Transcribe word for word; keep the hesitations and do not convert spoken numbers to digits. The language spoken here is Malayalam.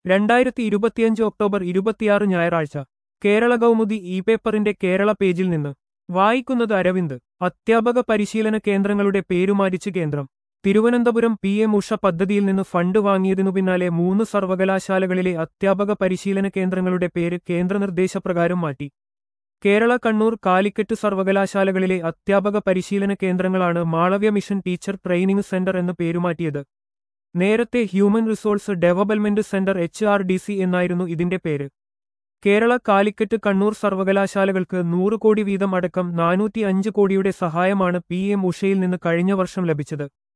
രണ്ടായിരത്തി ഇരുപത്തിയഞ്ച് ഒക്ടോബർ ഇരുപത്തിയാറ് ഞായറാഴ്ച കേരള കൗമുദി ഇ പേപ്പറിന്റെ കേരള പേജിൽ നിന്ന് വായിക്കുന്നത് അരവിന്ദ്. അധ്യാപക പരിശീലന കേന്ദ്രങ്ങളുടെ പേരുമാറ്റിച്ച് കേന്ദ്രം. തിരുവനന്തപുരം പി എം ഉഷ പദ്ധതിയിൽ നിന്ന് ഫണ്ട് വാങ്ങിയതിനു പിന്നാലെ മൂന്ന് സർവകലാശാലകളിലെ അധ്യാപക പരിശീലന കേന്ദ്രങ്ങളുടെ പേര് കേന്ദ്രനിർദ്ദേശപ്രകാരം മാറ്റി. കേരള, കണ്ണൂർ, കാലിക്കറ്റ് സർവകലാശാലകളിലെ അധ്യാപക പരിശീലന കേന്ദ്രങ്ങളാണ് Malaviya mission teacher training centre എന്ന് പേരുമാറ്റിയത്. നേരത്തെ human resource development centre H R D C എന്നായിരുന്നു ഇതിന്റെ പേര്. കേരള, കാലിക്കറ്റ്, കണ്ണൂർ സർവകലാശാലകൾക്ക് നൂറ് കോടി വീതം അടക്കം നാനൂറ്റി അഞ്ച് കോടിയുടെ സഹായമാണ് പി എം ഉഷയിൽ നിന്ന് കഴിഞ്ഞ വർഷം ലഭിച്ചത്.